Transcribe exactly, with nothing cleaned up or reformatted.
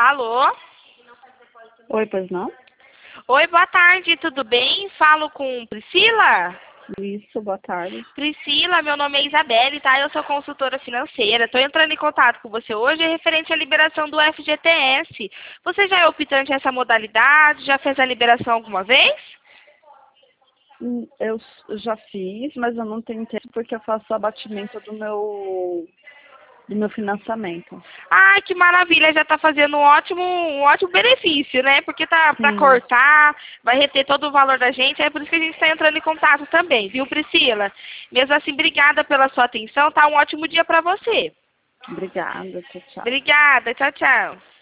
Alô? Oi, pois não? Oi, boa tarde, tudo bem? Falo com Priscila? Isso, boa tarde. Priscila, meu nome é Isabelle, tá? Eu sou consultora financeira. Estou entrando em contato com você hoje referente à liberação do F G T S. Você já é optante nessa modalidade? Já fez a liberação alguma vez? Hum, Eu s- já fiz, mas eu não tenho tempo porque eu faço abatimento do meu, do meu financiamento. Ai, que maravilha, já está fazendo um ótimo, um ótimo benefício, né? Porque tá para Sim, cortar, vai reter todo o valor da gente, é por isso que a gente está entrando em contato também, viu, Priscila? Mesmo assim, obrigada pela sua atenção, tá? Um ótimo dia para você. obrigada, tchau, tchau. Obrigada, tchau, tchau.